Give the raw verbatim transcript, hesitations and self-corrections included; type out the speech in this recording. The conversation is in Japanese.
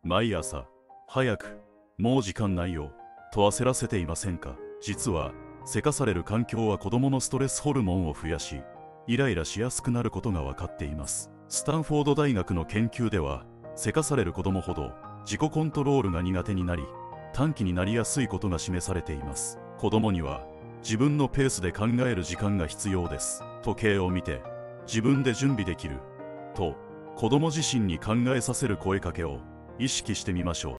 毎朝、早く、もう時間ないよ、と焦らせていませんか？実は、せかされる環境は子供のストレスホルモンを増やし、イライラしやすくなることが分かっています。スタンフォード大学の研究では、せかされる子供ほど自己コントロールが苦手になり、短気になりやすいことが示されています。子供には、自分のペースで考える時間が必要です。時計を見て、自分で準備できる、と、子供自身に考えさせる声かけを意識してみましょう。